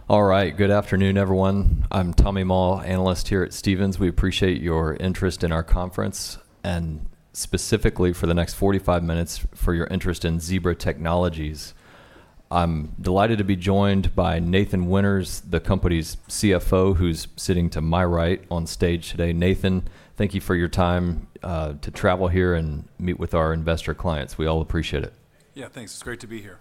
All right. Good afternoon, everyone. I'm Tommy Mall, analyst here at Stephens. We appreciate your interest in our conference and specifically for the next 45 minutes for your interest in Zebra Technologies. I'm delighted to be joined by Nathan Winters, the company's CFO, who's sitting to my right on stage today. Nathan, thank you for your time to travel here and meet with our investor clients. We all appreciate it. Yeah, thanks. It's great to be here.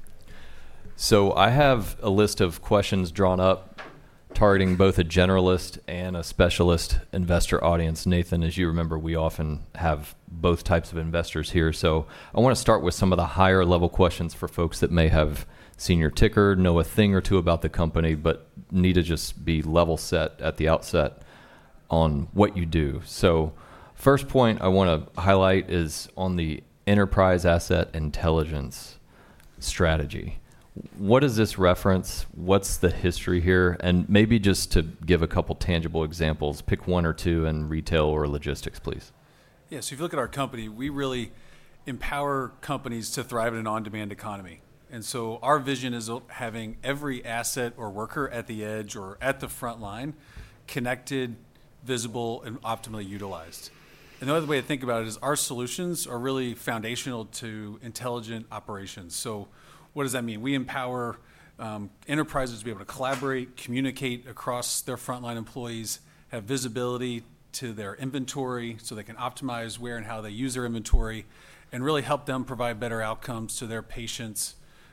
So I have a list of questions drawn up targeting both a generalist and a specialist investor audience. Nathan, as you remember, we often have both types of investors here. So I want to start with some of the higher level questions for folks that may have seen your ticker, know a thing or two about the company, but need to just be level set at the outset on what you do. So first point I want to highlight is on the enterprise asset intelligence strategy. What does this reference? What's the history here? And maybe just to give a couple tangible examples, pick one or two in retail or logistics, please. Yeah, so if you look at our company, we really empower companies to thrive in an on-demand economy. And so our vision is having every asset or worker at the edge or at the front line connected, visible, and optimally utilized. And the other way to think about it is our solutions are really foundational to intelligent operations. So what does that mean? We empower enterprises to be able to collaborate, communicate across their frontline employees, have visibility to their inventory so they can optimize where and how they use their inventory, and really help them provide better outcomes to their patients,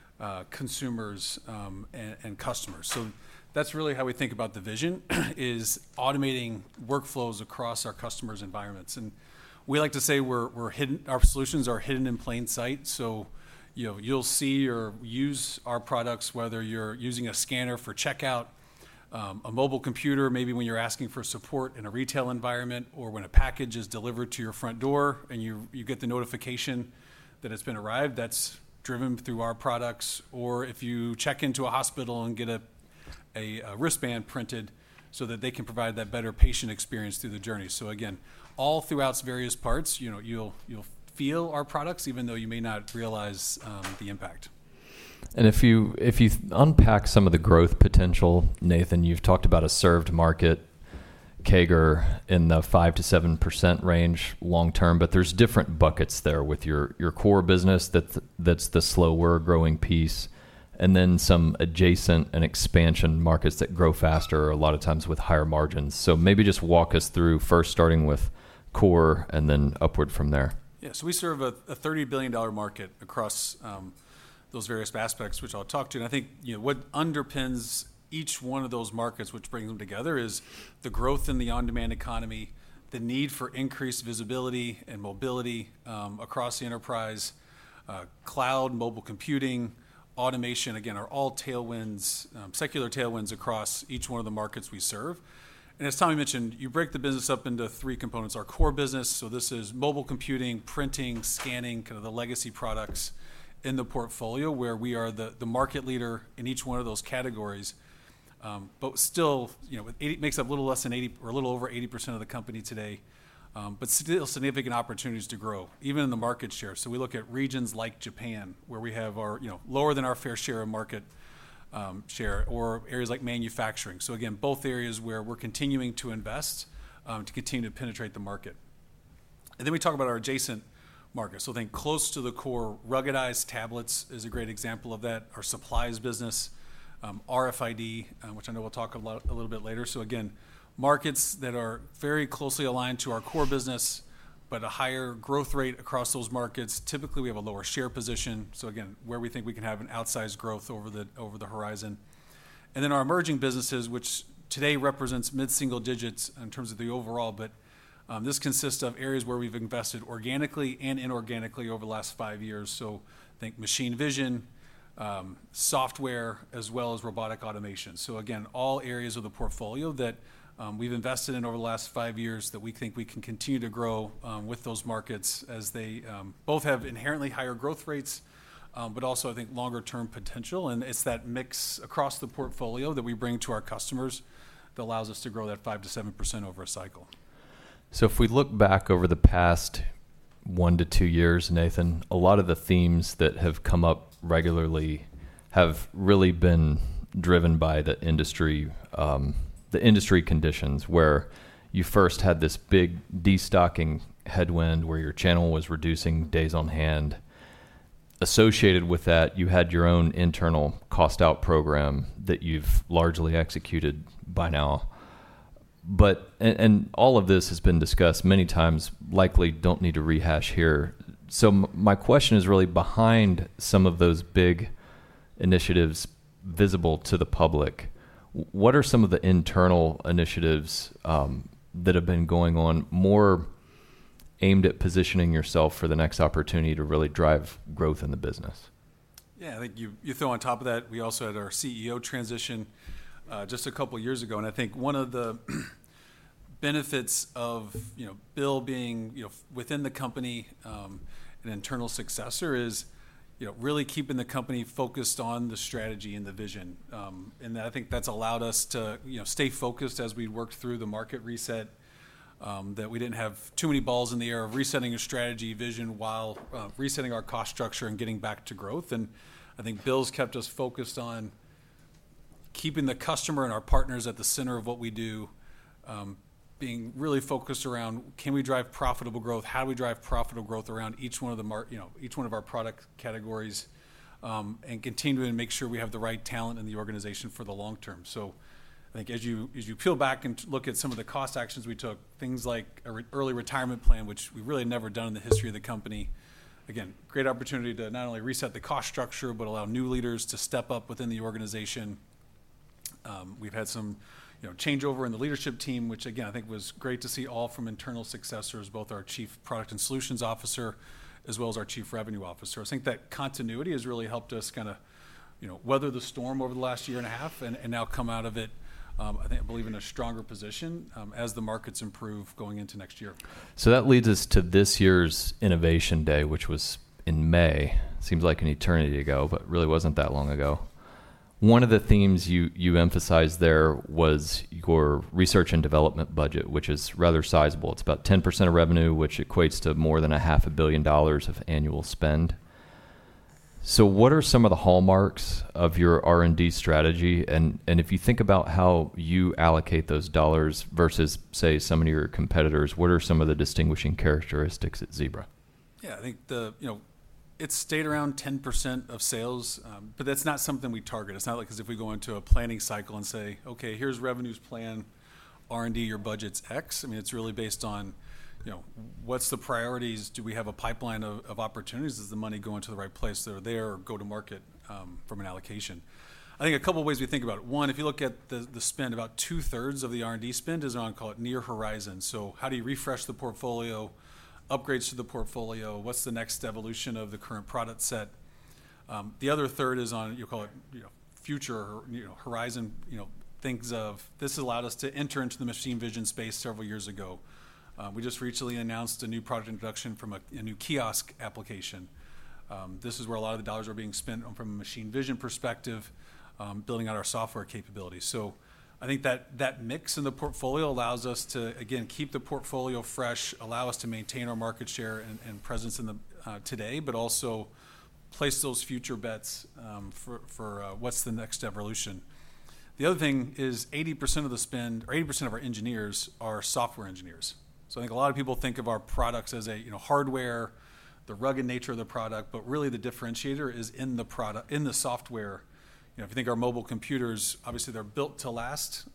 consumers, and customers. So that's really how we think about the vision, is automating workflows across our customers' environments. And we like to say we're hidden. Our solutions are hidden in plain sight. So you'll see or use our products whether you're using a scanner for checkout, a mobile computer, maybe when you're asking for support in a retail environment, or when a package is delivered to your front door and you get the notification that it's been arrived. That's driven through our products. Or if you check into a hospital and get a wristband printed so that they can provide that better patient experience through the journey. So again, all throughout its various parts, you'll feel our products, even though you may not realize the impact. And if you unpack some of the growth potential, Nathan, you've talked about a served market CAGR in the 5 to 7% range long term, but there's different buckets there with your core business that's the slower growing piece, and then some adjacent and expansion markets that grow faster, a lot of times with higher margins. So maybe just walk us through first starting with core and then upward from there. Yeah, so we serve a $30 billion market across those various aspects, which I'll talk to. And I think what underpins each one of those markets, which brings them together, is the growth in the on-demand economy, the need for increased visibility and mobility across the enterprise, cloud, mobile computing, automation, again, are all tailwinds, secular tailwinds across each one of the markets we serve. And as Tommy mentioned, you break the business up into three components. Our core business, so this is mobile computing, printing, scanning, kind of the legacy products in the portfolio, where we are the market leader in each one of those categories. But still, it makes up a little less than 80 or a little over 80% of the company today. But still significant opportunities to grow, even in the market share. So we look at regions like Japan, where we have our lower than our fair share of market share, or areas like manufacturing. So again, both areas where we're continuing to invest to continue to penetrate the market. And then we talk about our adjacent markets. So think close to the core, ruggedized tablets is a great example of that. Our supplies business, RFID, which I know we'll talk a little bit later. So again, markets that are very closely aligned to our core business, but a higher growth rate across those markets. Typically, we have a lower share position. So again, where we think we can have an outsized growth over the horizon. And then our emerging businesses, which today represents mid-single digits in terms of the overall, but this consists of areas where we've invested organically and inorganically over the last 5 years. So think machine vision, software, as well as robotic automation. So again, all areas of the portfolio that we've invested in over the last 5 years that we think we can continue to grow with those markets, as they both have inherently higher growth rates, but also I think longer term potential. And it's that mix across the portfolio that we bring to our customers that allows us to grow that 5 to 7% over a cycle. So if we look back over the past 1 to 2 years, Nathan, a lot of the themes that have come up regularly have really been driven by the industry conditions, where you first had this big destocking headwind where your channel was reducing days on hand. Associated with that, you had your own internal cost out program that you've largely executed by now. But, and all of this has been discussed many times, likely don't need to rehash here. So my question is really, behind some of those big initiatives visible to the public, what are some of the internal initiatives that have been going on, more aimed at positioning yourself for the next opportunity to really drive growth in the business? Yeah, I think you throw on top of that, we also had our CEO transition just a couple of years ago, and I think one of the benefits of Bill being within the company, an internal successor, is really keeping the company focused on the strategy and the vision, and I think that's allowed us to stay focused as we worked through the market reset. That we didn't have too many balls in the air of resetting a strategy vision while resetting our cost structure and getting back to growth. And I think Bill's kept us focused on keeping the customer and our partners at the center of what we do, being really focused around, can we drive profitable growth? How do we drive profitable growth around each one of each one of our product categories, and continuing to make sure we have the right talent in the organization for the long term. So I think as you peel back and look at some of the cost actions we took, things like an early retirement plan, which we really never done in the history of the company. Again, great opportunity to not only reset the cost structure, but allow new leaders to step up within the organization. We've had some changeover in the leadership team, which again, I think was great to see, all from internal successors, both our Chief Product and Solutions Officer, as well as our Chief Revenue Officer. I think that continuity has really helped us kind of weather the storm over the last year and a half, and now come out of it, I believe, in a stronger position as the markets improve going into next year. So that leads us to this year's Innovation Day, which was in May. Seems like an eternity ago, but really wasn't that long ago. One of the themes you emphasized there was your research and development budget, which is rather sizable. It's about 10% of revenue, which equates to more than $500 million of annual spend. So what are some of the hallmarks of your R&D strategy? And if you think about how you allocate those dollars versus, say, some of your competitors, what are some of the distinguishing characteristics at Zebra? Yeah, I think it's stayed around 10% of sales, but that's not something we target. It's not like as if we go into a planning cycle and say, okay, here's revenues plan, R&D, your budget's X. I mean, it's really based on what's the priorities? Do we have a pipeline of opportunities? Does the money go into the right place? They're there, or go to market from an allocation? I think a couple of ways we think about it. One, if you look at the spend, about 2/3 of the R&D spend is on, call it, near horizon. So how do you refresh the portfolio, upgrades to the portfolio? What's the next evolution of the current product set? The other third is on, you call it, future, horizon. Things of this allowed us to enter into the machine vision space several years ago. We just recently announced a new product introduction from a new kiosk application. This is where a lot of the dollars are being spent from a machine vision perspective, building out our software capabilities. So I think that mix in the portfolio allows us to, again, keep the portfolio fresh, allow us to maintain our market share and presence in the today, but also place those future bets for what's the next evolution. The other thing is 80% of the spend, or 80% of our engineers are software engineers. So I think a lot of people think of our products as hardware, the rugged nature of the product, but really the differentiator is in the product, in the software. If you think our mobile computers, obviously they're built to last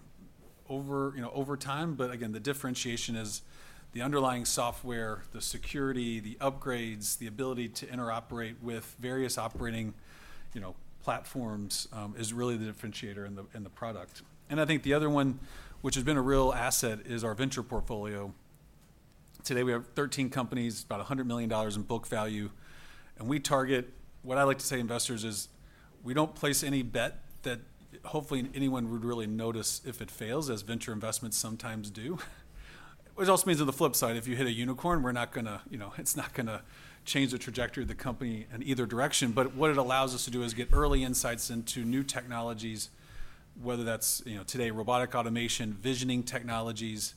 over time, but again, the differentiation is the underlying software, the security, the upgrades, the ability to interoperate with various operating platforms is really the differentiator in the product. And I think the other one, which has been a real asset, is our venture portfolio. Today we have 13 companies, about $100 million in book value, and we target, what I like to say to investors is, we don't place any bet that hopefully anyone would really notice if it fails, as venture investments sometimes do. Which also means on the flip side, if you hit a unicorn, we're not gonna, it's not gonna change the trajectory of the company in either direction. But what it allows us to do is get early insights into new technologies, whether that's today robotic automation, visioning technologies,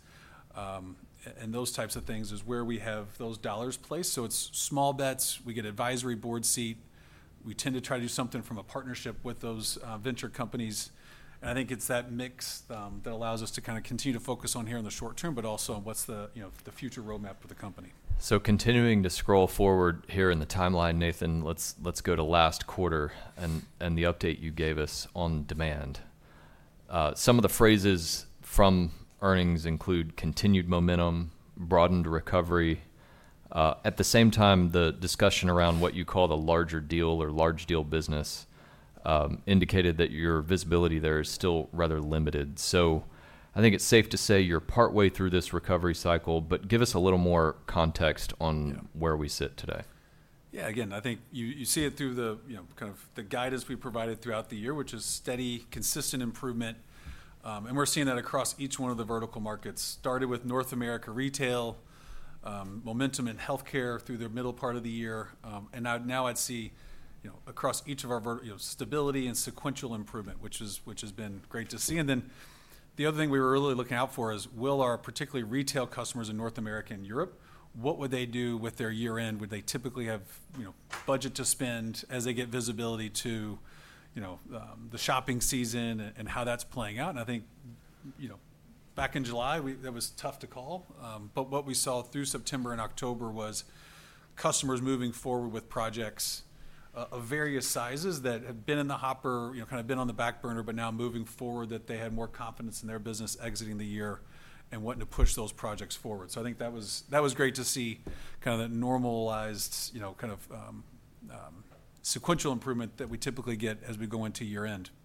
and those types of things is where we have those dollars placed. So it's small bets. We get advisory board seat. We tend to try to do something from a partnership with those venture companies. And I think it's that mix that allows us to kind of continue to focus on here in the short term, but also on what's the future roadmap for the company. So continuing to scroll forward here in the timeline, Nathan, let's go to last quarter and the update you gave us on demand. Some of the phrases from earnings include continued momentum, broadened recovery. At the same time, the discussion around what you call the larger deal or large deal business indicated that your visibility there is still rather limited. So I think it's safe to say you're partway through this recovery cycle, but give us a little more context on where we sit today. Yeah, again, I think you see it through the kind of the guidance we provided throughout the year, which is steady, consistent improvement, and we're seeing that across each one of the vertical markets. Started with North America retail, momentum in healthcare through the middle part of the year, and now I'd see across each of our stability and sequential improvement, which has been great to see. And then the other thing we were really looking out for is, will our particularly retail customers in North America and Europe, what would they do with their year end? Would they typically have budget to spend as they get visibility to the shopping season and how that's playing out? And I think back in July that was tough to call, but what we saw through September and October was customers moving forward with projects of various sizes that have been in the hopper, kind of been on the back burner, but now moving forward, that they had more confidence in their business exiting the year and wanting to push those projects forward. So I think that was great to see, kind of that normalized, sequential improvement that we typically get as we go into year end.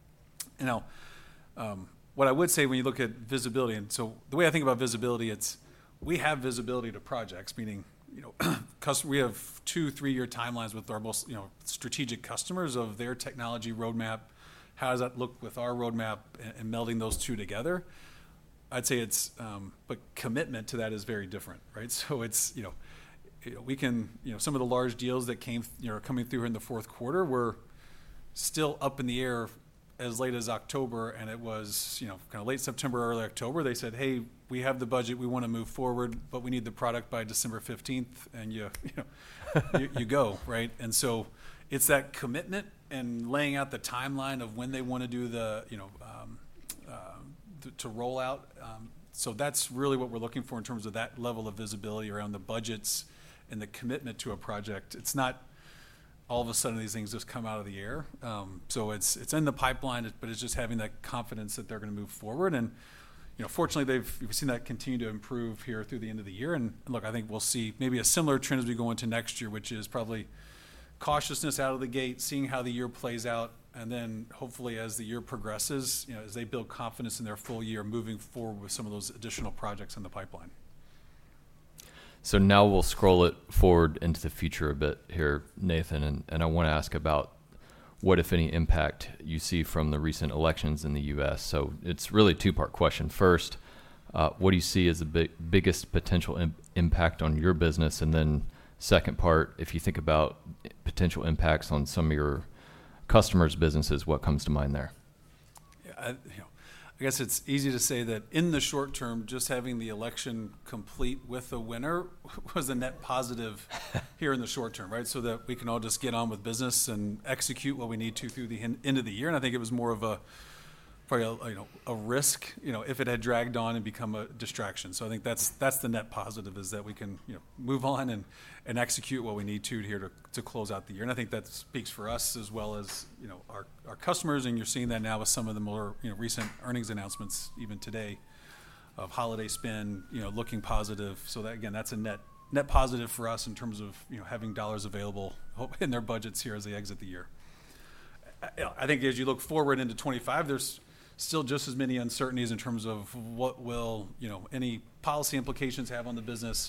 What I would say when you look at visibility, and so the way I think about visibility, we have visibility to projects, meaning we have 2-3 year timelines with our most strategic customers of their technology roadmap. How does that look with our roadmap, and melding those two together? I'd say but commitment to that is very different, right? So it's we can some of the large deals that came coming through in the fourth quarter were still up in the air as late as October, and it was kind of late September, early October. They said, "Hey, we have the budget, we want to move forward, but we need the product by December 15th," and you go, right? And so it's that commitment and laying out the timeline of when they want to do the to roll out. So that's really what we're looking for in terms of that level of visibility around the budgets and the commitment to a project. It's not all of a sudden these things just come out of the air. So it's in the pipeline, but it's just having that confidence that they're going to move forward. And fortunately, we've seen that continue to improve here through the end of the year. And look, I think we'll see maybe a similar trend as we go into next year, which is probably cautiousness out of the gate, seeing how the year plays out, and then hopefully as the year progresses, as they build confidence in their full year, moving forward with some of those additional projects in the pipeline. So now we'll scroll it forward into the future a bit here, Nathan, and I want to ask about what, if any, impact you see from the recent elections in the U.S. So it's really a two-part question. First, what do you see as the biggest potential impact on your business? And then second part, if you think about potential impacts on some of your customers' businesses, what comes to mind there? Yeah, I guess it's easy to say that in the short term, just having the election complete with a winner was a net positive here in the short term, right? So that we can all just get on with business and execute what we need to through the end of the year. And I think it was more of probably a risk, if it had dragged on and become a distraction. So I think that's the net positive, is that we can move on and execute what we need to here to close out the year. And I think that speaks for us as well as our customers. And you're seeing that now with some of the more recent earnings announcements, even today, of holiday spend looking positive. So that, again, that's a net positive for us in terms of having dollars available in their budgets here as they exit the year. I think as you look forward into 25, there's still just as many uncertainties in terms of what will any policy implications have on the business.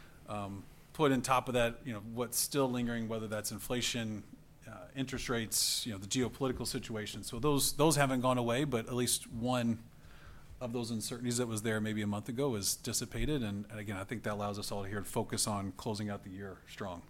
Put in top of that, what's still lingering, whether that's inflation, interest rates, the geopolitical situation. So those haven't gone away, but at least one of those uncertainties that was there maybe a month ago is dissipated. And again, I think that allows us all here to focus on closing out the year strong.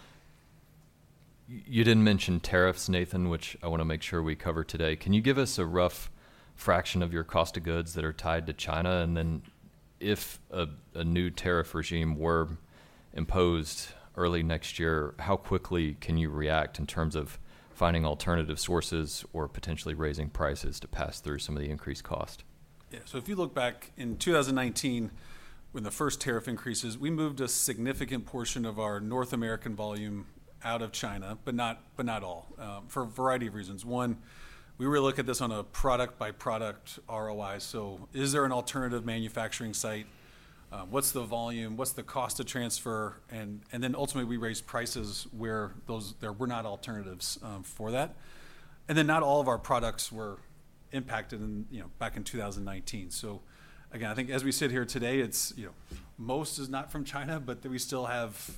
You didn't mention tariffs, Nathan, which I want to make sure we cover today. Can you give us a rough fraction of your cost of goods that are tied to China? And then if a new tariff regime were imposed early next year, how quickly can you react in terms of finding alternative sources or potentially raising prices to pass through some of the increased cost? Yeah, so if you look back in 2019, when the first tariff increases, we moved a significant portion of our North American volume out of China, but not all, for a variety of reasons. One, we really look at this on a product by product ROI. So is there an alternative manufacturing site? What's the volume? What's the cost of transfer? And then ultimately we raise prices where there were not alternatives for that. And then not all of our products were impacted back in 2019. So again, I think as we sit here today, it's most is not from China, but we still have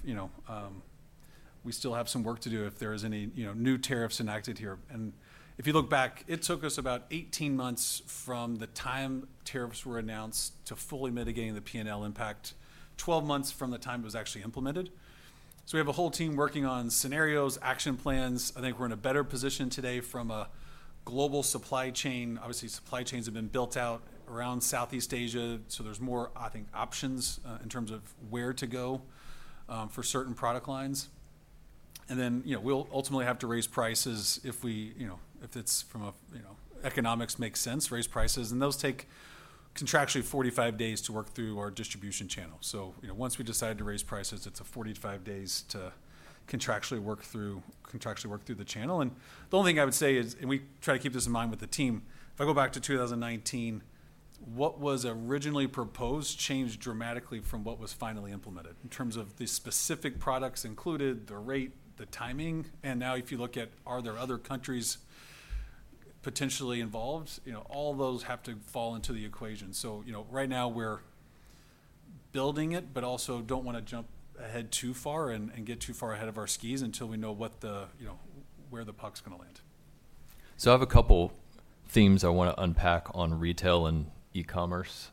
some work to do if there is any new tariffs enacted here. And if you look back, it took us about 18 months from the time tariffs were announced to fully mitigating the P&L impact, 12 months from the time it was actually implemented. So we have a whole team working on scenarios, action plans. I think we're in a better position today from a global supply chain. Obviously, supply chains have been built out around Southeast Asia, so there's more, I think, options in terms of where to go for certain product lines. And then, we'll ultimately have to raise prices if it's from economics makes sense, raise prices, and those take contractually 45 days to work through our distribution channel. So, once we decide to raise prices, it's a 45 days to contractually work through the channel. And the only thing I would say is, and we try to keep this in mind with the team, if I go back to 2019, what was originally proposed changed dramatically from what was finally implemented in terms of the specific products included, the rate, the timing. And now if you look at, are there other countries potentially involved? All those have to fall into the equation. So, right now we're building it, but also don't want to jump ahead too far and get too far ahead of our skis until we know what where the puck's going to land. So I have a couple themes I want to unpack on retail and e-commerce.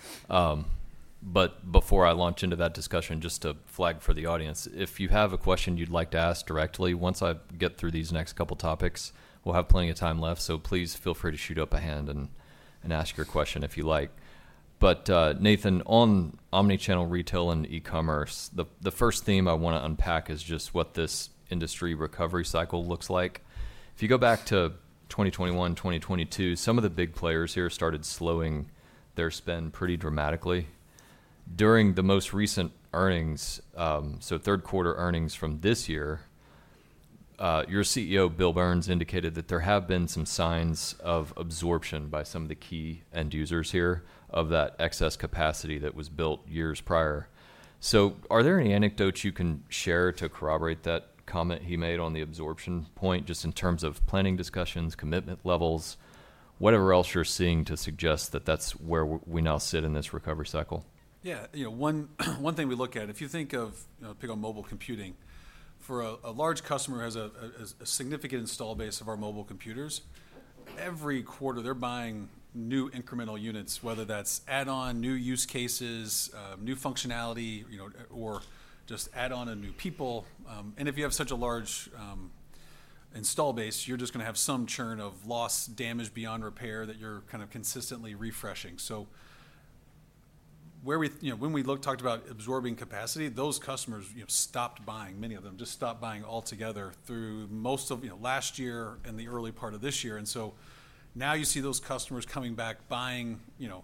But before I launch into that discussion, just to flag for the audience, if you have a question you'd like to ask directly, once I get through these next couple topics, we'll have plenty of time left. So please feel free to shoot up a hand and ask your question if you like. But Nathan, on omnichannel retail and e-commerce, the first theme I want to unpack is just what this industry recovery cycle looks like. If you go back to 2021, 2022, some of the big players here started slowing their spend pretty dramatically. During the most recent earnings, so third quarter earnings from this year, your CEO, Bill Burns, indicated that there have been some signs of absorption by some of the key end users here of that excess capacity that was built years prior. So are there any anecdotes you can share to corroborate that comment he made on the absorption point, just in terms of planning discussions, commitment levels, whatever else you're seeing to suggest that that's where we now sit in this recovery cycle? Yeah, one thing we look at, if you think of, pick on mobile computing, for a large customer who has a significant install base of our mobile computers, every quarter they're buying new incremental units, whether that's add-on, new use cases, new functionality, or just add on a new people. And if you have such a large install base, you're just going to have some churn of loss, damage beyond repair that you're kind of consistently refreshing. So where when we talked about absorbing capacity, those customers stopped buying. Many of them just stopped buying altogether through most of last year and the early part of this year. And so now you see those customers coming back buying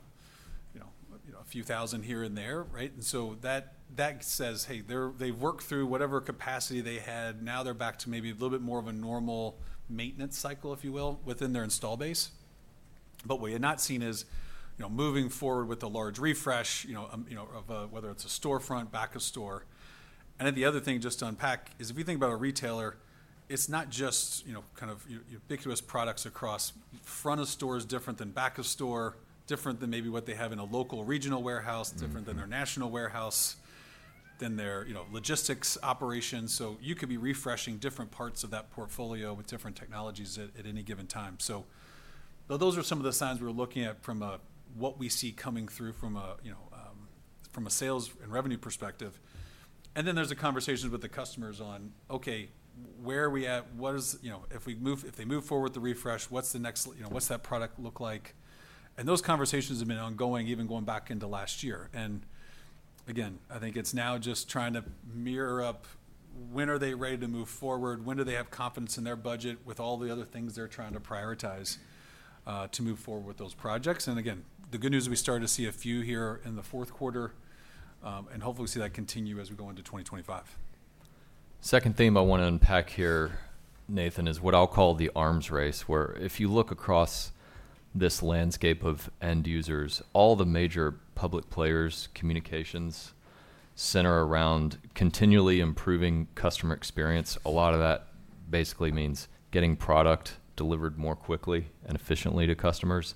a few thousand here and there, right? And so that says, hey, they've worked through whatever capacity they had. Now they're back to maybe a little bit more of a normal maintenance cycle, if you will, within their install base. But what you're not seeing is moving forward with a large refresh, of whether it's a storefront, back of store. And then the other thing just to unpack is if you think about a retailer, it's not just, kind of ubiquitous products across front of store is different than back of store, different than maybe what they have in a local regional warehouse, different than their national warehouse, than their, logistics operations. So you could be refreshing different parts of that portfolio with different technologies at any given time. So those are some of the signs we're looking at from what we see coming through from a sales and revenue perspective. And then there's the conversations with the customers on, okay, where are we at? What is, if they move forward with the refresh, what's the next, what's that product look like? And those conversations have been ongoing, even going back into last year. And again, I think it's now just trying to mirror up when are they ready to move forward? When do they have confidence in their budget with all the other things they're trying to prioritize to move forward with those projects? And again, the good news is we started to see a few here in the fourth quarter, and hopefully see that continue as we go into 2025. Second theme I want to unpack here, Nathan, is what I'll call the arms race, where if you look across this landscape of end users, all the major public players, communications, center around continually improving customer experience. A lot of that basically means getting product delivered more quickly and efficiently to customers,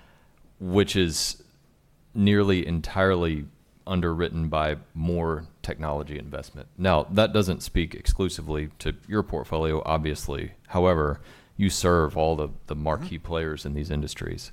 which is nearly entirely underwritten by more technology investment. Now, that doesn't speak exclusively to your portfolio, obviously. However, you serve all the marquee players in these industries.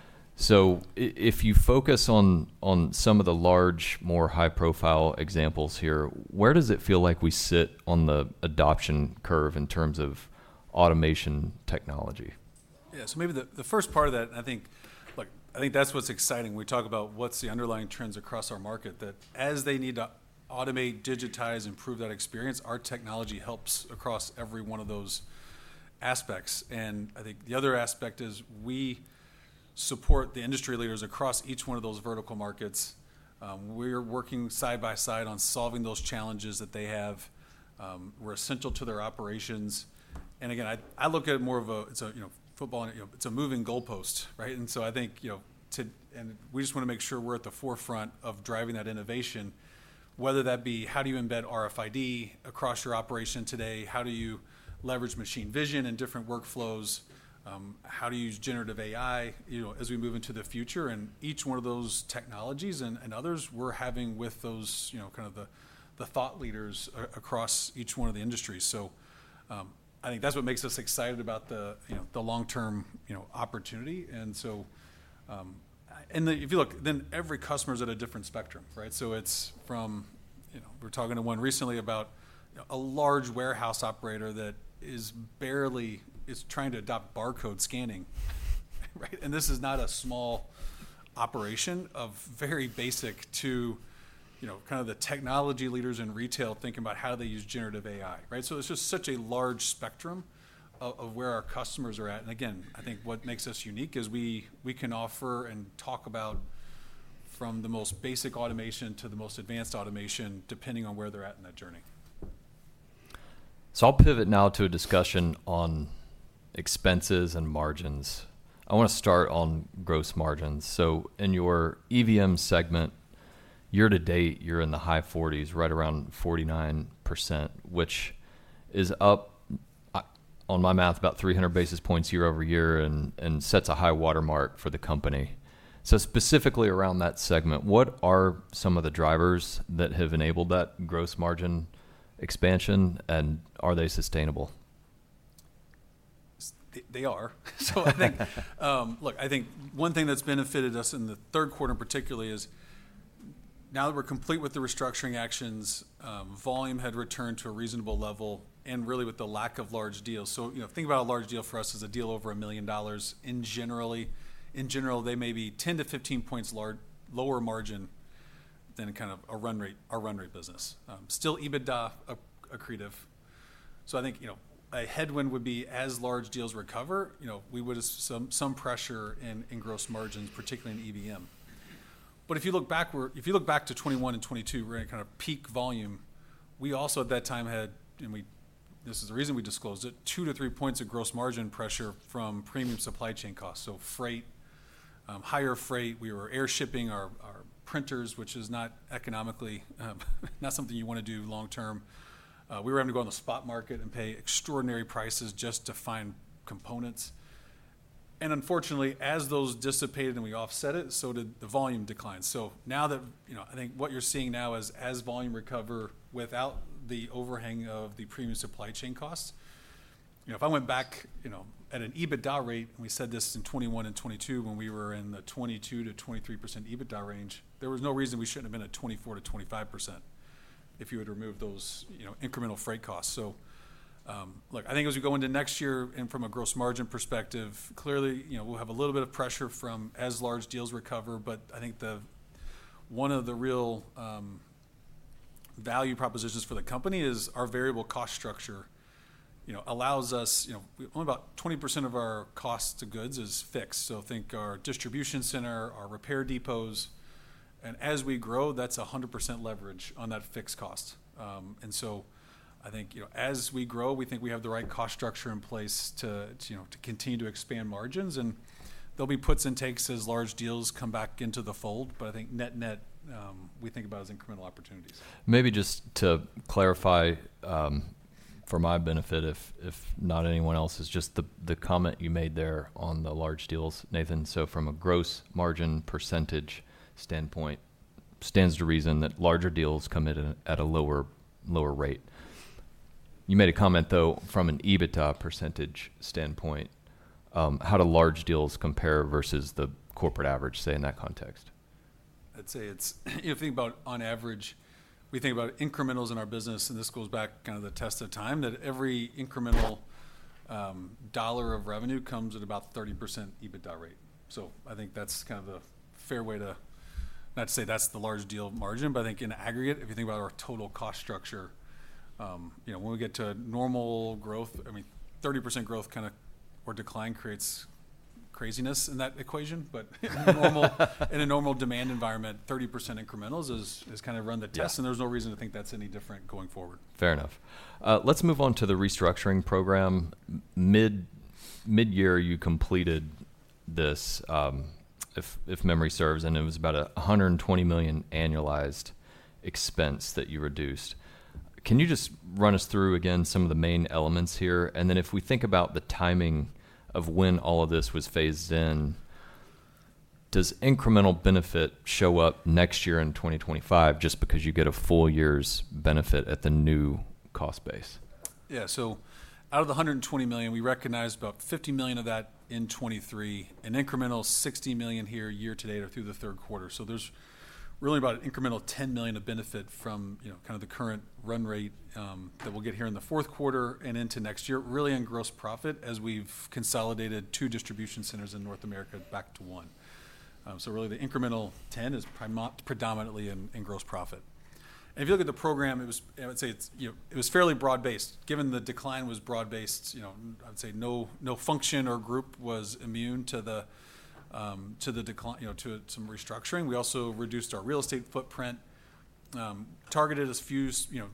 So if you focus on some of the large, more high-profile examples here, where does it feel like we sit on the adoption curve in terms of automation technology? Yeah, so maybe the first part of that, I think that's what's exciting. We talk about what's the underlying trends across our market, that as they need to automate, digitize, improve that experience, our technology helps across every one of those aspects. And I think the other aspect is we support the industry leaders across each one of those vertical markets. We're working side by side on solving those challenges that they have. We're essential to their operations. And again, I look at it more of football, it's a moving goalpost, right? And so I think, and we just want to make sure we're at the forefront of driving that innovation, whether that be how do you embed RFID across your operation today? How do you leverage machine vision in different workflows? How do you use generative AI, as we move into the future? And each one of those technologies and others we're having with those, kind of the thought leaders across each one of the industries. So I think that's what makes us excited about the long-term, opportunity. And so, if you look, then every customer is at a different spectrum, right? So it's from, we're talking to one recently about a large warehouse operator that is trying to adopt barcode scanning, right? And this is not a small operation, of very basic to, kind of the technology leaders in retail thinking about how they use generative AI, right? So it's just such a large spectrum of where our customers are at. And again, I think what makes us unique is we can offer and talk about from the most basic automation to the most advanced automation, depending on where they're at in that journey. So I'll pivot now to a discussion on expenses and margins. I want to start on gross margins. So in your EVM segment, year to date, you're in the high 40s, right around 49%, which is up, on my math, about 300 basis points year over year, and sets a high watermark for the company. So specifically around that segment, what are some of the drivers that have enabled that gross margin expansion, and are they sustainable? They are. So I think, I think one thing that's benefited us in the third quarter particularly is now that we're complete with the restructuring actions, volume had returned to a reasonable level, and really with the lack of large deals. So, think about a large deal for us as a deal over $1 million. In general, they may be 10 to 15 points lower margin than kind of our run rate business. Still EBITDA accretive. So I think, a headwind would be as large deals recover, we would have some pressure in gross margins, particularly in EVM. But if you look back to 21 and 22, we're in kind of peak volume. We also at that time had, this is the reason we disclosed it, 2 to 3 points of gross margin pressure from premium supply chain costs. So freight, higher freight. We were air shipping our printers, which is not economically, not something you want to do long term. We were having to go on the spot market and pay extraordinary prices just to find components. And unfortunately, as those dissipated and we offset it, so did the volume decline. So now that, I think what you're seeing now is as volume recover without the overhang of the premium supply chain costs, if I went back, at an EBITDA rate, and we said this in 21 and 22 when we were in the 22 to 23% EBITDA range, there was no reason we shouldn't have been at 24 to 25% if you would remove those, incremental freight costs. So, I think as we go into next year and from a gross margin perspective, clearly, we'll have a little bit of pressure from as large deals recover, but I think one of the real value propositions for the company is our variable cost structure, allows us, only about 20% of our cost of goods is fixed. So think our distribution center, our repair depots, and as we grow, that's 100% leverage on that fixed cost. And so I think, as we grow, we think we have the right cost structure in place to continue to expand margins, and there'll be puts and takes as large deals come back into the fold. But I think net, we think about as incremental opportunities. Maybe just to clarify, for my benefit, if not anyone else, is just the comment you made there on the large deals, Nathan. So from a gross margin percentage standpoint, stands to reason that larger deals come in at a lower rate. You made a comment, though, from an EBITDA percentage standpoint. How do large deals compare versus the corporate average, say, in that context? I'd say it's, if you think about on average, we think about incrementals in our business, and this goes back kind of the test of time, that every incremental dollar of revenue comes at about 30% EBITDA rate. So I think that's kind of the fair way to, not to say that's the large deal margin, but I think in aggregate, if you think about our total cost structure, when we get to normal growth, 30% growth kind of or decline creates craziness in that equation. But in a normal demand environment, 30% incrementals is kind of run the test, and there's no reason to think that's any different going forward. Fair enough. Let's move on to the restructuring program. Mid-year, you completed this, if memory serves, and it was about $120 million annualized expense that you reduced. Can you just run us through again some of the main elements here? And then if we think about the timing of when all of this was phased in, does incremental benefit show up next year in 2025 just because you get a full year's benefit at the new cost base? Yeah, so out of the $120 million, we recognized about $50 million of that in 23, an incremental $60 million here year to date or through the third quarter. So there's really about an incremental $10 million of benefit from kind of the current run rate that we'll get here in the fourth quarter and into next year, really in gross profit as we've consolidated 2 distribution centers in North America back to 1. So really the incremental 10 is predominantly in gross profit. And if you look at the program, I would say it was fairly broad-based. Given the decline was broad-based, I would say no function or group was immune to the decline, to some restructuring. We also reduced our real estate footprint, targeted as few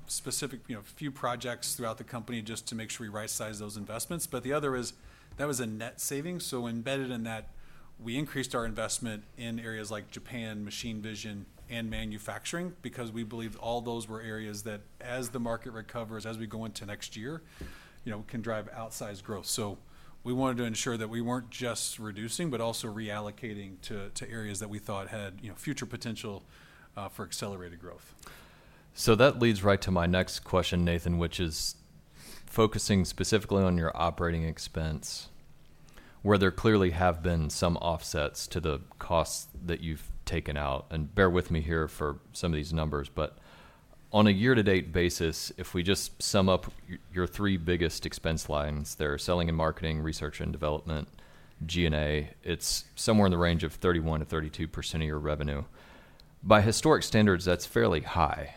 projects throughout the company just to make sure we right-size those investments. But the other is that was a net savings. So embedded in that, we increased our investment in areas like Japan, machine vision, and manufacturing, because we believed all those were areas that, as the market recovers, as we go into next year, can drive outsized growth. So we wanted to ensure that we weren't just reducing, but also reallocating to areas that we thought had future potential for accelerated growth. So that leads right to my next question, Nathan, which is focusing specifically on your operating expense, where there clearly have been some offsets to the costs that you've taken out. And bear with me here for some of these numbers, but on a year-to-date basis, if we just sum up your 3 biggest expense lines, they're selling and marketing, research and development, G&A, it's somewhere in the range of 31 to 32% of your revenue. By historic standards, that's fairly high.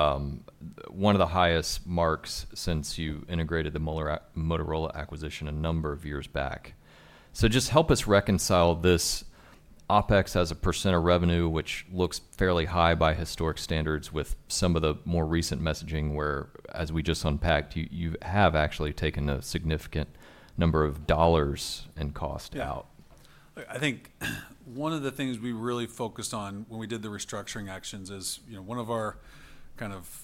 One of the highest marks since you integrated the Motorola acquisition a number of years back. So just help us reconcile this OpEx as a percent of revenue, which looks fairly high by historic standards, with some of the more recent messaging where, as we just unpacked, you have actually taken a significant number of dollars in cost out. I think one of the things we really focused on when we did the restructuring actions is, one of our kind of,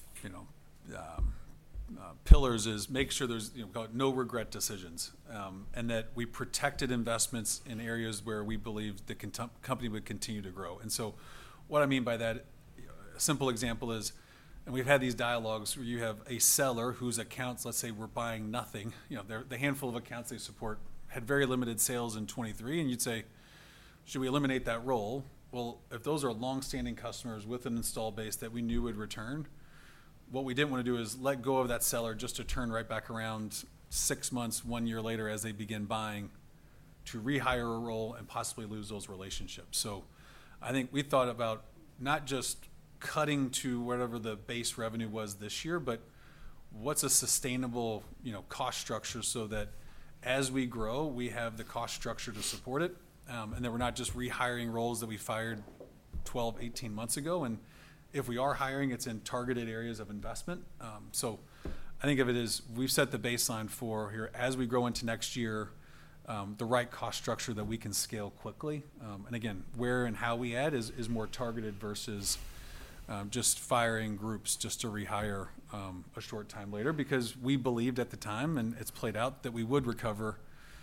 pillars is make sure there's no regret decisions, and that we protected investments in areas where we believed the company would continue to grow. And so what I mean by that, a simple example is, and we've had these dialogues where you have a seller whose accounts, let's say, were buying nothing, the handful of accounts they support had very limited sales in 23, and you'd say, should we eliminate that role? Well, if those are long-standing customers with an install base that we knew would return, what we didn't want to do is let go of that seller just to turn right back around 6 months, 1 year later as they begin buying, to rehire a role and possibly lose those relationships. So I think we thought about not just cutting to whatever the base revenue was this year, but what's a sustainable, cost structure so that as we grow, we have the cost structure to support it, and that we're not just rehiring roles that we fired 12, 18 months ago. And if we are hiring, it's in targeted areas of investment. So I think of it as we've set the baseline for here as we grow into next year, the right cost structure that we can scale quickly. And again, where and how we add is more targeted versus just firing groups just to rehire a short time later, because we believed at the time, and it's played out, that we would recover.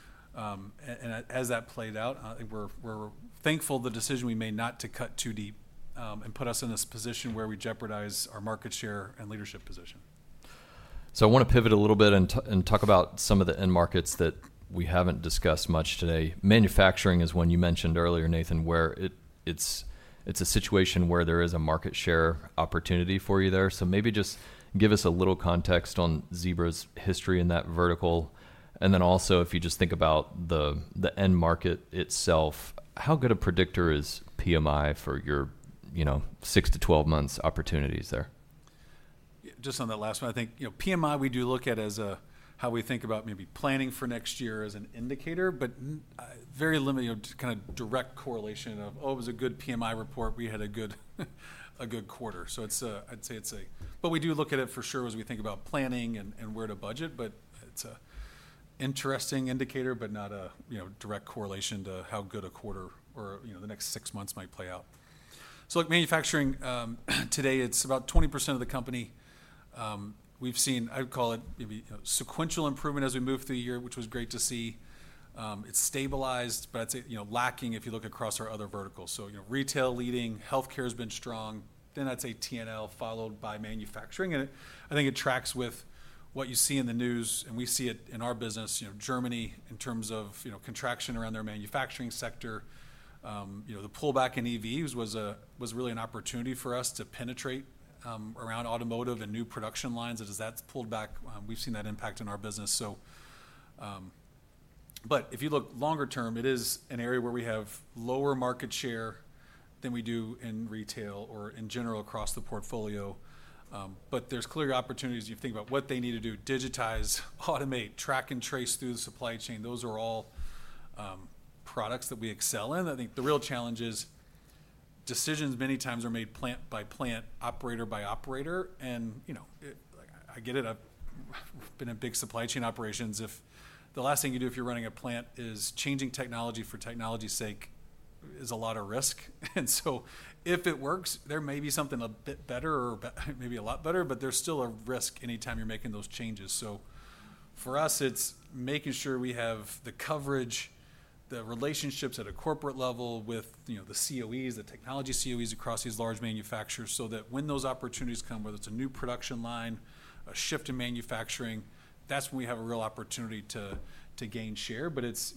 And as that played out, I think we're thankful the decision we made not to cut too deep and put us in this position where we jeopardize our market share and leadership position. So I want to pivot a little bit and talk about some of the end markets that we haven't discussed much today. Manufacturing is one you mentioned earlier, Nathan, where it's a situation where there is a market share opportunity for you there. So maybe just give us a little context on Zebra's history in that vertical. And then also, if you just think about the end market itself, how good a predictor is PMI for your 6 to 12 months opportunities there? Just on that last one, I think PMI we do look at as how we think about maybe planning for next year as an indicator, but very limited, kind of direct correlation of it was a good PMI report, we had a good quarter. So I'd say but we do look at it for sure as we think about planning and where to budget. But it's a interesting indicator, but not a direct correlation to how good a quarter or the next 6 months might play out. So like manufacturing today, it's about 20% of the company. We've seen, I would call it maybe sequential improvement as we move through the year, which was great to see. It's stabilized, but I'd say lacking if you look across our other verticals. So retail leading, healthcare has been strong. Then I'd say T&L followed by manufacturing, and I think it tracks with what you see in the news, and we see it in our business. Germany in terms of contraction around their manufacturing sector. The pullback in EVs was really an opportunity for us to penetrate around automotive and new production lines. As that's pulled back, we've seen that impact in our business. So, but if you look longer term, it is an area where we have lower market share than we do in retail or in general across the portfolio. But there's clear opportunities. You think about what they need to do: digitize, automate, track and trace through the supply chain. Those are all products that we excel in. I think the real challenge is decisions many times are made plant by plant, operator by operator. And I get it. I've been in big supply chain operations. If the last thing you do if you're running a plant is changing technology for technology's sake, is a lot of risk. And so if it works, there may be something a bit better or maybe a lot better, but there's still a risk anytime you're making those changes. So for us, it's making sure we have the coverage, the relationships at a corporate level with the COEs, the technology COEs across these large manufacturers, so that when those opportunities come, whether it's a new production line, a shift in manufacturing, that's when we have a real opportunity to gain share. But it's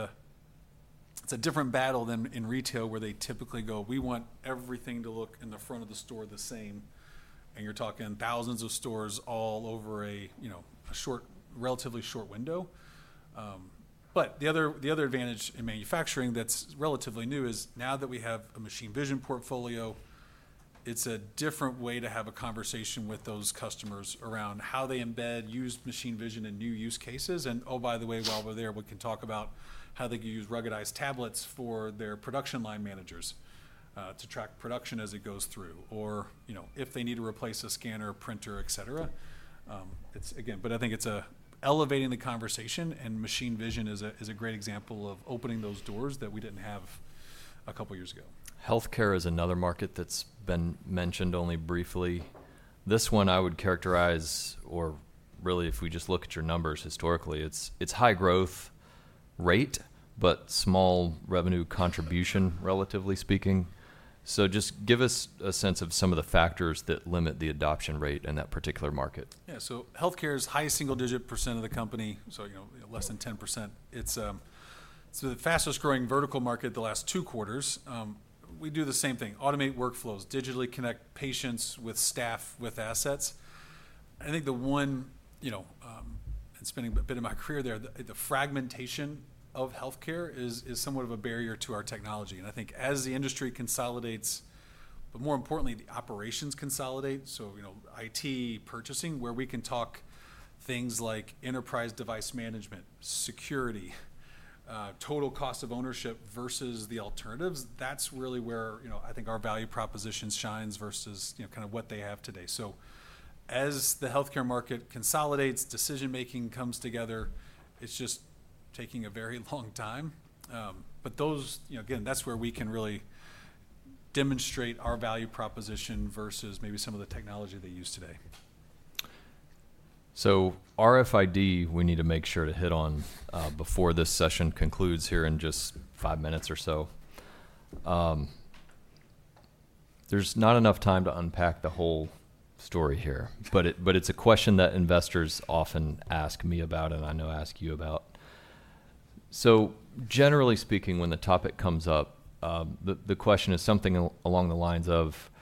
a different battle than in retail, where they typically go, we want everything to look in the front of the store the same, and you're talking thousands of stores all over a relatively short window. But the other advantage in manufacturing that's relatively new is now that we have a machine vision portfolio, it's a different way to have a conversation with those customers around how they use machine vision in new use cases. And by the way, while we're there, we can talk about how they can use ruggedized tablets for their production line managers to track production as it goes through, or if they need to replace a scanner, printer, et cetera. But I think it's elevating the conversation, and machine vision is a great example of opening those doors that we didn't have a couple years ago. Healthcare is another market that's been mentioned only briefly. This one I would characterize, or really if we just look at your numbers historically, it's high growth rate, but small revenue contribution, relatively speaking. So just give us a sense of some of the factors that limit the adoption rate in that particular market. Yeah, so healthcare is high single-digit % of the company, so less than 10%. It's the fastest growing vertical market the last 2 quarters. We do the same thing: automate workflows, digitally connect patients with staff with assets. I think the one, and spending a bit of my career there, the fragmentation of healthcare is somewhat of a barrier to our technology. And I think as the industry consolidates but more importantly, the operations consolidate. So, IT purchasing, where we can talk things like enterprise device management, security, total cost of ownership versus the alternatives. That's really where, I think our value proposition shines versus, kind of what they have today. So as the healthcare market consolidates, decision-making comes together, it's just taking a very long time. But those, again, that's where we can really demonstrate our value proposition versus maybe some of the technology they use today. So RFID, we need to make sure to hit on before this session concludes here in just 5 minutes or so. There's not enough time to unpack the whole story here, but it's a question that investors often ask me about, and I know ask you about. So generally speaking, when the topic comes up, the question is something along the lines of,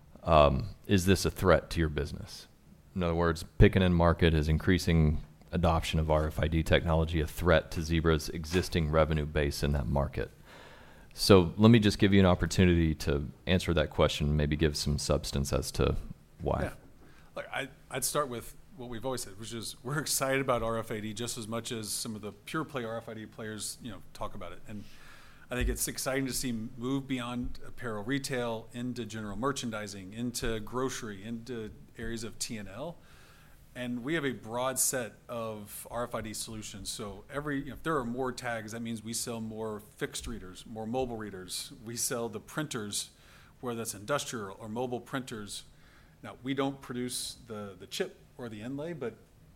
is this a threat to your business? In other words, picking in market, is increasing adoption of RFID technology a threat to Zebra's existing revenue base in that market? So let me just give you an opportunity to answer that question, maybe give some substance as to why. Yeah. Look, I'd start with what we've always said, which is we're excited about RFID just as much as some of the pure play RFID players, talk about it. And I think it's exciting to see move beyond apparel retail into general merchandising, into grocery, into areas of T&L. And we have a broad set of RFID solutions. So if there are more tags, that means we sell more fixed readers, more mobile readers. We sell the printers, whether that's industrial or mobile printers. Now, we don't produce the chip or the inlay, but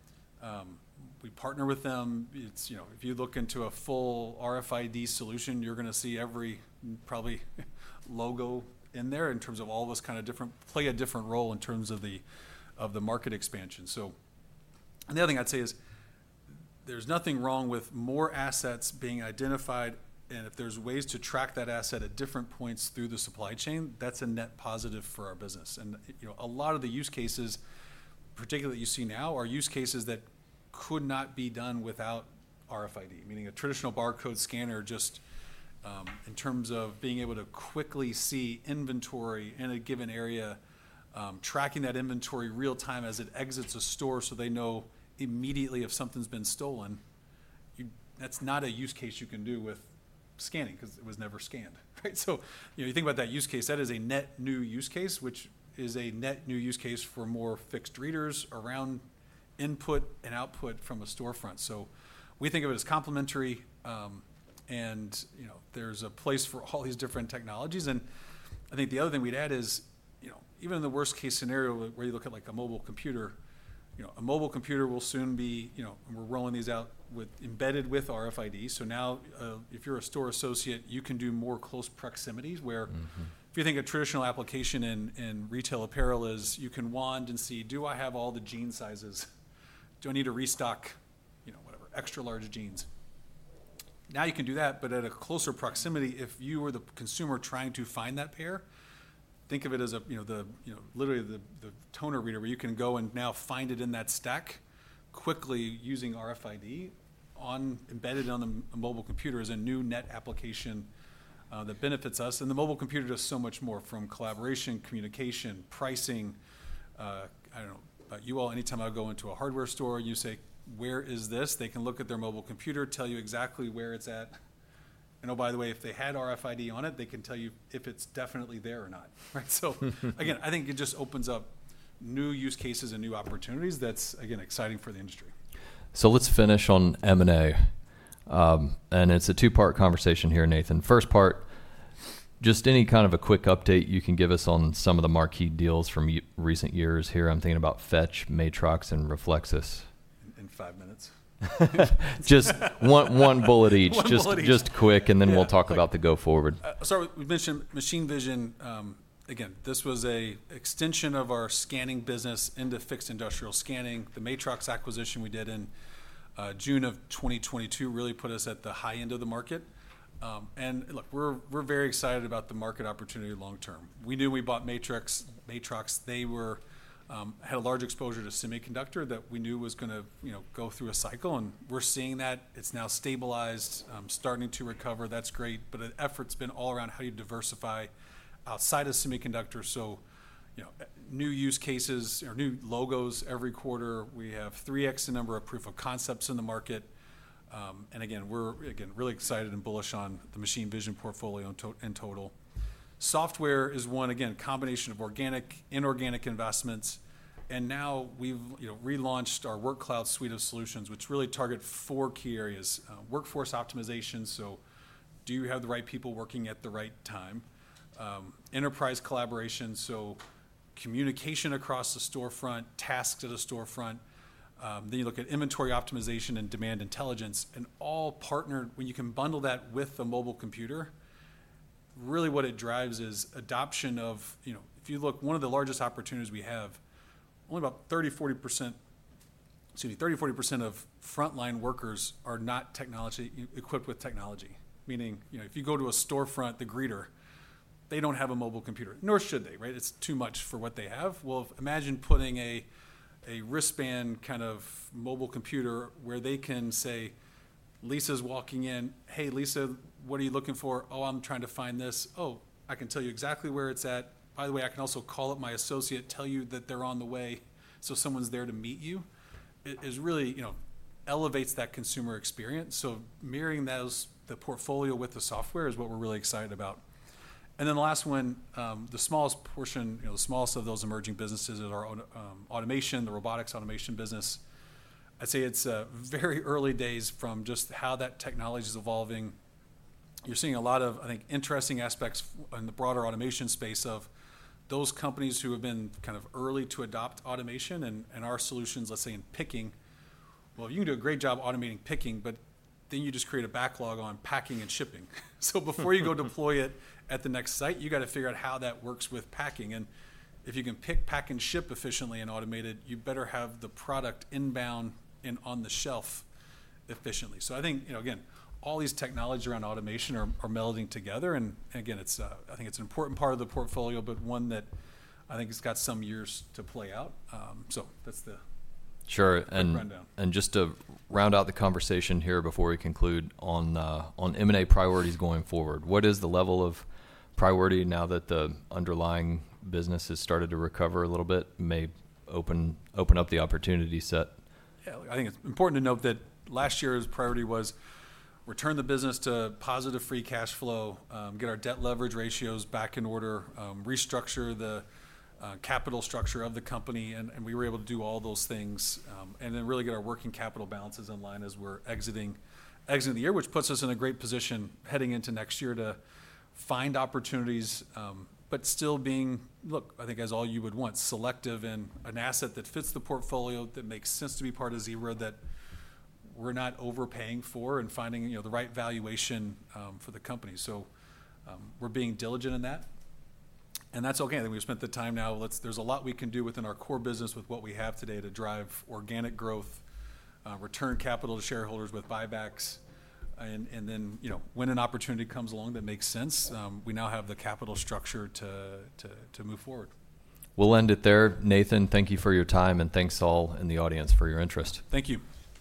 we partner with them. It's, if you look into a full RFID solution, you're going to see every probably logo in there in terms of all of us kind of play a different role in terms of the market expansion. So, and the other thing I'd say is there's nothing wrong with more assets being identified, and if there's ways to track that asset at different points through the supply chain, that's a net positive for our business. And a lot of the use cases, particularly that you see now, are use cases that could not be done without RFID, meaning a traditional barcode scanner just in terms of being able to quickly see inventory in a given area, tracking that inventory real time as it exits a store so they know immediately if something's been stolen. That's not a use case you can do with scanning because it was never scanned, right? So you think about that use case, that is a net new use case, which is a net new use case for more fixed readers around input and output from a storefront. So we think of it as complementary, and there's a place for all these different technologies. And I think the other thing we'd add is, even in the worst case scenario where you look at like a mobile computer, a mobile computer will soon be, and we're rolling these out embedded with RFID. So now if you're a store associate, you can do more close proximities where if you think a traditional application in retail apparel is you can wand and see, do I have all the jean sizes? Do I need to restock, whatever, extra large jeans? Now you can do that, but at a closer proximity, if you were the consumer trying to find that pair, think of it as literally the toner reader where you can go and now find it in that stack quickly using RFID embedded on the mobile computer is a new net application that benefits us. And the mobile computer does so much more, from collaboration, communication, pricing. I don't know about you all, anytime I go into a hardware store, you say, where is this? They can look at their mobile computer, tell you exactly where it's at. And oh, by the way, if they had RFID on it, they can tell you if it's definitely there or not, right? So again, I think it just opens up new use cases and new opportunities. That's, again, exciting for the industry. So let's finish on M&A. And it's a two-part conversation here, Nathan. First part, just any kind of a quick update you can give us on some of the marquee deals from recent years here. I'm thinking about Fetch, Matrox, and Reflexis. In 5 minutes. Just one bullet each, just quick, and then we'll talk about the go forward. We mentioned machine vision. Again, this was a extension of our scanning business into fixed industrial scanning. The Matrox acquisition we did in June of 2022 really put us at the high end of the market. And look, we're very excited about the market opportunity long term. We knew we bought Matrox. They were had a large exposure to semiconductor that we knew was going to go through a cycle, and we're seeing that it's now stabilized, starting to recover. That's great, but the effort's been all around how you diversify outside of semiconductors. So, new use cases or new logos every quarter. We have 3x the number of proof of concepts in the market. And again, we're really excited and bullish on the machine vision portfolio in total. Software is one, again, combination of organic, inorganic investments. And now we've relaunched our WorkCloud suite of solutions, which really target 4 key areas. Workforce optimization, so do you have the right people working at the right time? Enterprise collaboration, so communication across the storefront, tasks at a storefront. Then you look at inventory optimization and demand intelligence, and all partnered. When you can bundle that with a mobile computer, really what it drives is adoption of, if you look, one of the largest opportunities we have, only about 30-40% of frontline workers are not equipped with technology. Meaning, if you go to a storefront, the greeter, they don't have a mobile computer, nor should they, right? It's too much for what they have. Well, imagine putting a wristband kind of mobile computer where they can say, Lisa's walking in, hey, Lisa, what are you looking for? Oh, I'm trying to find this. Oh, I can tell you exactly where it's at. By the way, I can also call up my associate, tell you that they're on the way, so someone's there to meet you. It is really, elevates that consumer experience. So mirroring the portfolio with the software is what we're really excited about. And then the last one, the smallest portion, the smallest of those emerging businesses is our automation, the robotics automation business. I'd say it's very early days from just how that technology is evolving. You're seeing a lot of, I think, interesting aspects in the broader automation space of those companies who have been kind of early to adopt automation and our solutions, let's say in picking. Well, you can do a great job automating picking, but then you just create a backlog on packing and shipping. So before you go deploy it at the next site, you got to figure out how that works with packing. And if you can pick, pack, and ship efficiently and automated, you better have the product inbound and on the shelf efficiently. So I think, again, all these technologies around automation are melding together. And again, I think it's an important part of the portfolio, but one that I think has got some years to play out. So that's the Sure, rundown. And just to round out the conversation here before we conclude on M&A priorities going forward, what is the level of priority now that the underlying business has started to recover a little bit, may open up the opportunity set? Yeah, I think it's important to note that last year's priority was return the business to positive free cash flow, get our debt leverage ratios back in order, restructure the capital structure of the company, and we were able to do all those things, and then really get our working capital balances in line as we're exiting the year, which puts us in a great position heading into next year to find opportunities, but still being, I think as all you would want, selective in an asset that fits the portfolio, that makes sense to be part of Zebra, that we're not overpaying for, and finding the right valuation for the company. So we're being diligent in that. And that's okay. I think we've spent the time now. There's a lot we can do within our core business with what we have today to drive organic growth, return capital to shareholders with buybacks, and then when an opportunity comes along that makes sense, we now have the capital structure to move forward. We'll end it there. Nathan, thank you for your time, and thanks all in the audience for your interest. Thank you.